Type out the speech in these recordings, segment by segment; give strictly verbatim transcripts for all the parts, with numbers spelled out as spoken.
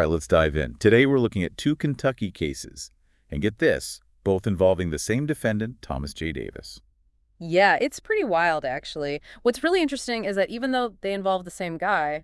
All right, let's dive in. Today we're looking at two Kentucky cases. And get this, both involving the same defendant, Thomas J. Davis. Yeah, it's pretty wild, actually. What's really interesting is that even though they involve the same guy,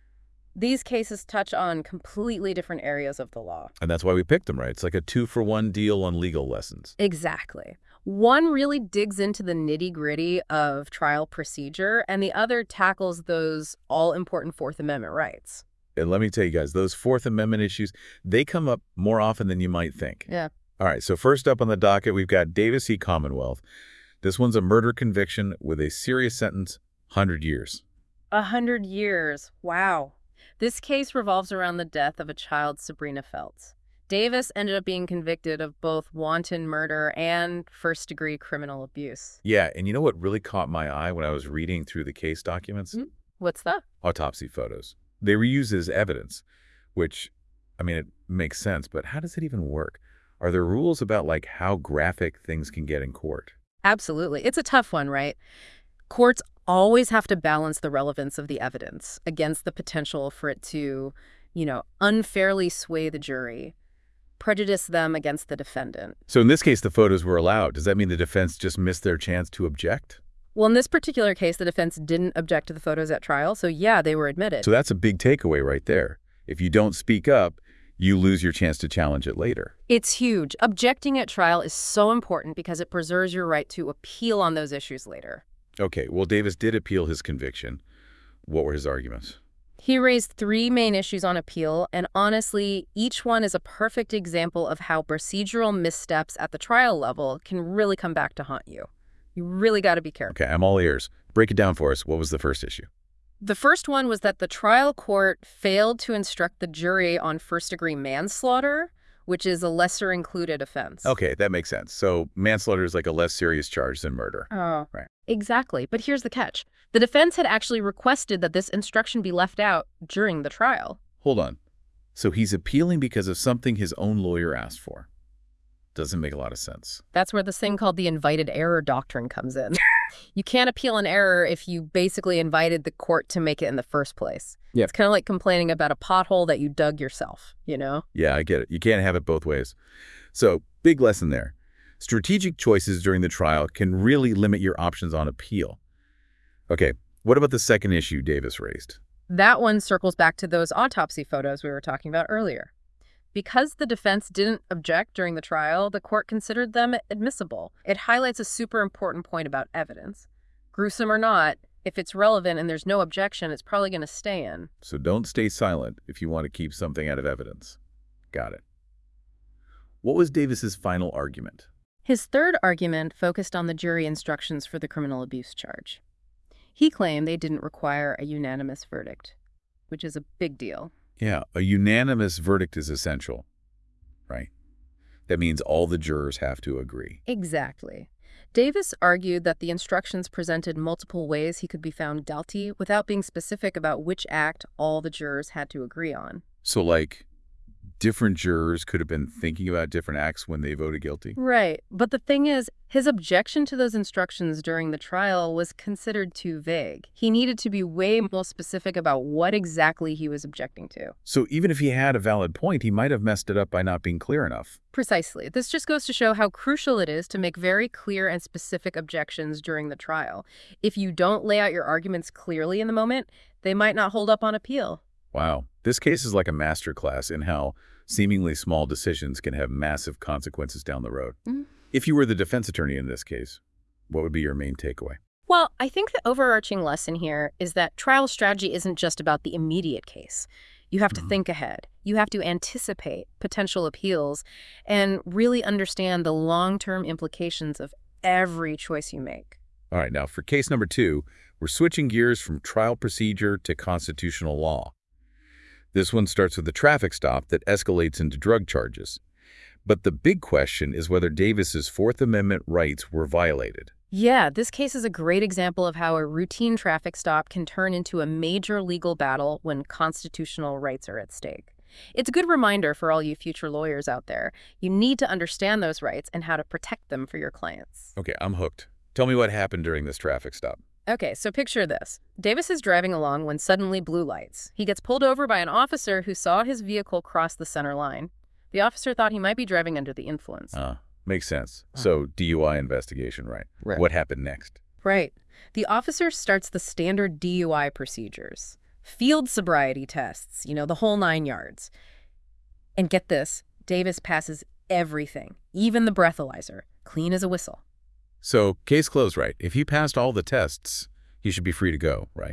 these cases touch on completely different areas of the law. And that's why we picked them, right? It's like a two-for-one deal on legal lessons. Exactly. One really digs into the nitty-gritty of trial procedure, and the other tackles those all-important Fourth Amendment rights. And let me tell you guys, those Fourth Amendment issues, they come up more often than you might think. Yeah. All right, so first up on the docket, we've got Davis v. Commonwealth. This one's a murder conviction with a serious sentence, one hundred years. A hundred years. Wow. This case revolves around the death of a child, Sabrina Feltz. Davis ended up being convicted of both wanton murder and first-degree criminal abuse. Yeah, and you know what really caught my eye when I was reading through the case documents? Mm, What's that? Autopsy photos. They were used as evidence, which, I mean, it makes sense, but how does it even work? Are there rules about, like, how graphic things can get in court? Absolutely. It's a tough one, right? Courts always have to balance the relevance of the evidence against the potential for it to, you know, unfairly sway the jury, prejudice them against the defendant. So in this case, the photos were allowed. Does that mean the defense just missed their chance to object? Well, in this particular case, the defense didn't object to the photos at trial, so yeah, they were admitted. So that's a big takeaway right there. If you don't speak up, you lose your chance to challenge it later. It's huge. Objecting at trial is so important because it preserves your right to appeal on those issues later. Okay, well, Davis did appeal his conviction. What were his arguments? He raised three main issues on appeal, and honestly, each one is a perfect example of how procedural missteps at the trial level can really come back to haunt you. You really got to be careful. Okay, I'm all ears. Break it down for us. What was the first issue? The first one was that the trial court failed to instruct the jury on first-degree manslaughter, which is a lesser-included offense. Okay, that makes sense. So manslaughter is like a less serious charge than murder. Oh, right. Exactly. But here's the catch. The defense had actually requested that this instruction be left out during the trial. Hold on. So he's appealing because of something his own lawyer asked for. Doesn't make a lot of sense. That's where this thing called the invited error doctrine comes in. You can't appeal an error if you basically invited the court to make it in the first place. Yep. It's kind of like complaining about a pothole that you dug yourself, you know? Yeah, I get it. You can't have it both ways. So, big lesson there. Strategic choices during the trial can really limit your options on appeal. Okay, what about the second issue Davis raised? That one circles back to those autopsy photos we were talking about earlier. Because the defense didn't object during the trial, the court considered them admissible. It highlights a super important point about evidence. Gruesome or not, if it's relevant and there's no objection, it's probably going to stay in. So don't stay silent if you want to keep something out of evidence. Got it. What was Davis's final argument? His third argument focused on the jury instructions for the criminal abuse charge. He claimed they didn't require a unanimous verdict, which is a big deal. Yeah, a unanimous verdict is essential, right? That means all the jurors have to agree. Exactly. Davis argued that the instructions presented multiple ways he could be found guilty without being specific about which act all the jurors had to agree on. So, like, different jurors could have been thinking about different acts when they voted guilty? Right. But the thing is, his objection to those instructions during the trial was considered too vague. He needed to be way more specific about what exactly he was objecting to. So even if he had a valid point, he might have messed it up by not being clear enough. Precisely. This just goes to show how crucial it is to make very clear and specific objections during the trial. If you don't lay out your arguments clearly in the moment, they might not hold up on appeal. Wow. This case is like a masterclass in how seemingly small decisions can have massive consequences down the road. Mm-hmm. If you were the defense attorney in this case, what would be your main takeaway? Well, I think the overarching lesson here is that trial strategy isn't just about the immediate case. You have to mm-hmm. think ahead. You have to anticipate potential appeals and really understand the long-term implications of every choice you make. All right, now for case number two, we're switching gears from trial procedure to constitutional law. This one starts with a traffic stop that escalates into drug charges. But the big question is whether Davis's Fourth Amendment rights were violated. Yeah, this case is a great example of how a routine traffic stop can turn into a major legal battle when constitutional rights are at stake. It's a good reminder for all you future lawyers out there. You need to understand those rights and how to protect them for your clients. Okay, I'm hooked. Tell me what happened during this traffic stop. Okay, so picture this. Davis is driving along when suddenly blue lights. He gets pulled over by an officer who saw his vehicle cross the center line. The officer thought he might be driving under the influence. Uh, makes sense. Uh-huh. So D U I investigation, right? Right. What happened next? Right. The officer starts the standard D U I procedures. Field sobriety tests, you know, the whole nine yards. And get this, Davis passes everything, even the breathalyzer, clean as a whistle. So case closed, right? If he passed all the tests, he should be free to go, right?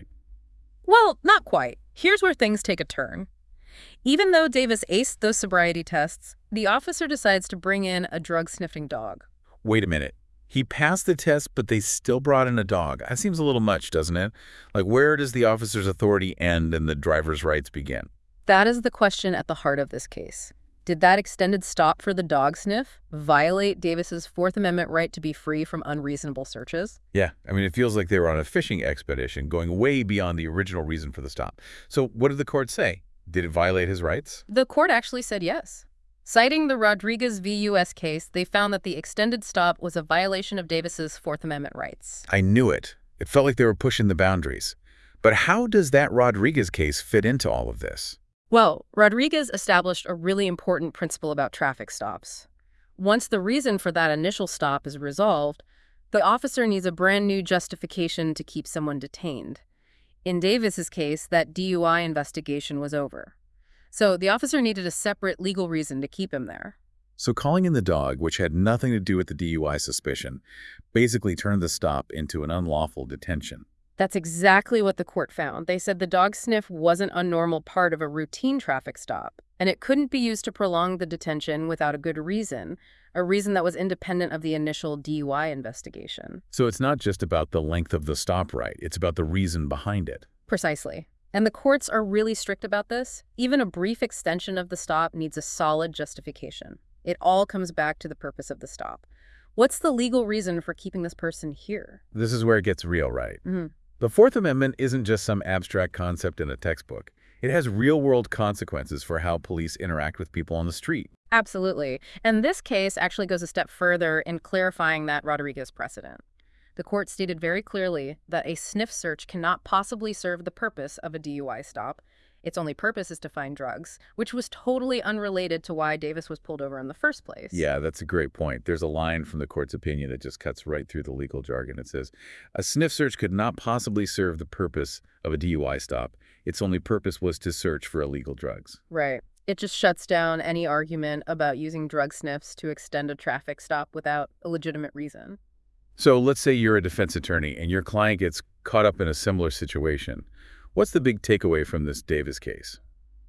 Well, not quite. Here's where things take a turn. Even though Davis aced those sobriety tests, the officer decides to bring in a drug-sniffing dog. Wait a minute. He passed the test, but they still brought in a dog. That seems a little much, doesn't it? Like, where does the officer's authority end and the driver's rights begin? That is the question at the heart of this case. Did that extended stop for the dog sniff violate Davis's Fourth Amendment right to be free from unreasonable searches? Yeah, I mean, it feels like they were on a fishing expedition, going way beyond the original reason for the stop. So what did the court say? Did it violate his rights? The court actually said yes. Citing the Rodriguez v. U S case, they found that the extended stop was a violation of Davis's Fourth Amendment rights. I knew it. It felt like they were pushing the boundaries. But how does that Rodriguez case fit into all of this? Well, Rodriguez established a really important principle about traffic stops. Once the reason for that initial stop is resolved, the officer needs a brand new justification to keep someone detained. In Davis's case, that D U I investigation was over. So the officer needed a separate legal reason to keep him there. So calling in the dog, which had nothing to do with the D U I suspicion, basically turned the stop into an unlawful detention. That's exactly what the court found. They said the dog sniff wasn't a normal part of a routine traffic stop, and it couldn't be used to prolong the detention without a good reason, a reason that was independent of the initial D U I investigation. So it's not just about the length of the stop, right? It's about the reason behind it. Precisely. And the courts are really strict about this. Even a brief extension of the stop needs a solid justification. It all comes back to the purpose of the stop. What's the legal reason for keeping this person here? This is where it gets real, right? Mm-hmm. The Fourth Amendment isn't just some abstract concept in a textbook. It has real-world consequences for how police interact with people on the street. Absolutely. And this case actually goes a step further in clarifying that Rodriguez precedent. The court stated very clearly that a sniff search cannot possibly serve the purpose of a D U I stop. Its only purpose is to find drugs, which was totally unrelated to why Davis was pulled over in the first place. Yeah, that's a great point. There's a line from the court's opinion that just cuts right through the legal jargon. It says, a sniff search could not possibly serve the purpose of a D U I stop. Its only purpose was to search for illegal drugs. Right. It just shuts down any argument about using drug sniffs to extend a traffic stop without a legitimate reason. So let's say you're a defense attorney and your client gets caught up in a similar situation. What's the big takeaway from this Davis case?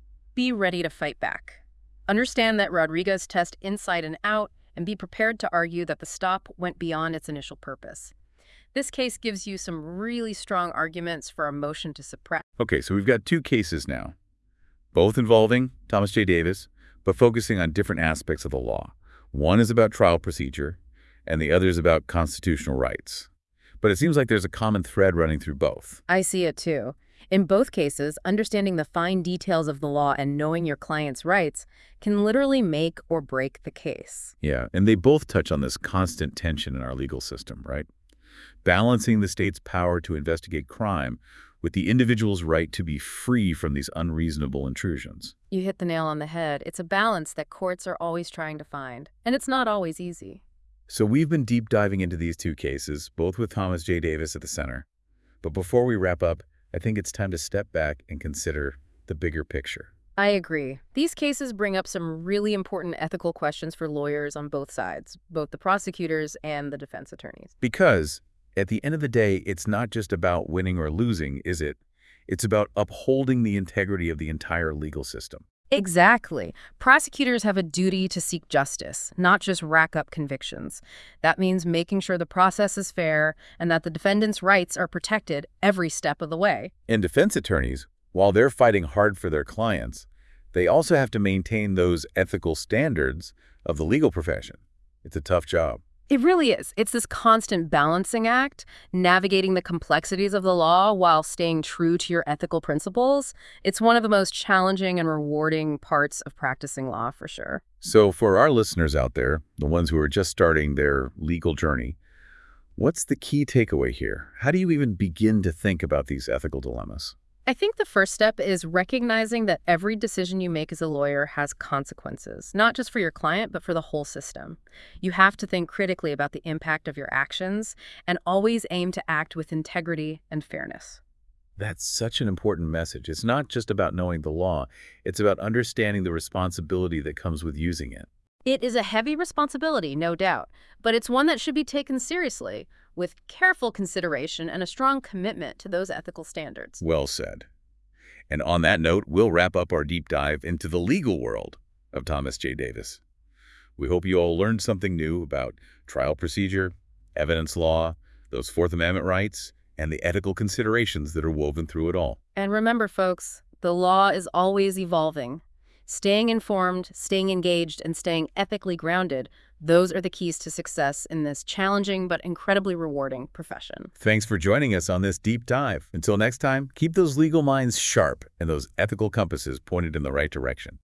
Be ready to fight back. Understand that Rodriguez test inside and out, and be prepared to argue that the stop went beyond its initial purpose. This case gives you some really strong arguments for a motion to suppress. Okay, so we've got two cases now, both involving Thomas J. Davis, but focusing on different aspects of the law. One is about trial procedure, and the other is about constitutional rights. But it seems like there's a common thread running through both. I see it too. In both cases, understanding the fine details of the law and knowing your client's rights can literally make or break the case. Yeah, and they both touch on this constant tension in our legal system, right? Balancing the state's power to investigate crime with the individual's right to be free from these unreasonable intrusions. You hit the nail on the head. It's a balance that courts are always trying to find, and it's not always easy. So we've been deep diving into these two cases, both with Thomas J. Davis at the center. But before we wrap up, I think it's time to step back and consider the bigger picture. I agree. These cases bring up some really important ethical questions for lawyers on both sides, both the prosecutors and the defense attorneys. Because at the end of the day, it's not just about winning or losing, is it? It's about upholding the integrity of the entire legal system. Exactly. Prosecutors have a duty to seek justice, not just rack up convictions. That means making sure the process is fair and that the defendant's rights are protected every step of the way. And defense attorneys, while they're fighting hard for their clients, they also have to maintain those ethical standards of the legal profession. It's a tough job. It really is. It's this constant balancing act, navigating the complexities of the law while staying true to your ethical principles. It's one of the most challenging and rewarding parts of practicing law, for sure. So for our listeners out there, the ones who are just starting their legal journey, What's the key takeaway here? How do you even begin to think about these ethical dilemmas? I think the first step is recognizing that every decision you make as a lawyer has consequences, not just for your client, but for the whole system. You have to think critically about the impact of your actions and always aim to act with integrity and fairness. That's such an important message. It's not just about knowing the law, it's about understanding the responsibility that comes with using it. It is a heavy responsibility, no doubt, but it's one that should be taken seriously, with careful consideration and a strong commitment to those ethical standards. Well said. And on that note, we'll wrap up our deep dive into the legal world of Thomas J. Davis. We hope you all learned something new about trial procedure, evidence law, those Fourth Amendment rights, and the ethical considerations that are woven through it all. And remember, folks, the law is always evolving. Staying informed, staying engaged, and staying ethically grounded, those are the keys to success in this challenging but incredibly rewarding profession. Thanks for joining us on this deep dive. Until next time, keep those legal minds sharp and those ethical compasses pointed in the right direction.